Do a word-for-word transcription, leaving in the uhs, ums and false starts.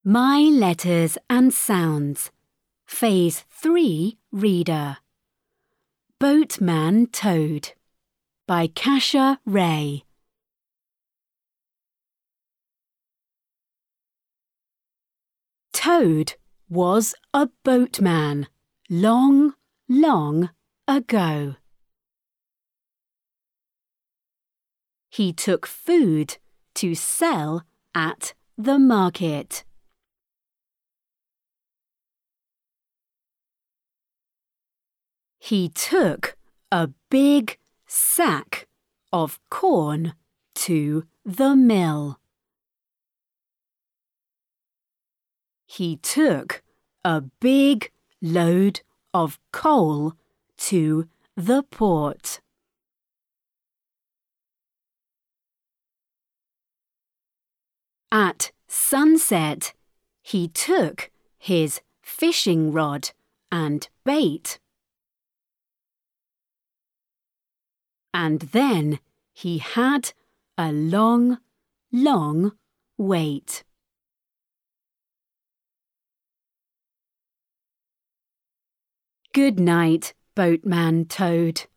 My Letters and Sounds, Phase three Reader. Boatman Toad by Kasha Ray. Toad was a boatman long, long ago. He took food to sell at the market. He took a big sack of corn to the mill. He took a big load of coal to the port. At sunset, he took his fishing rod and bait. And then he had a long, long wait. Good night, Boatman Toad.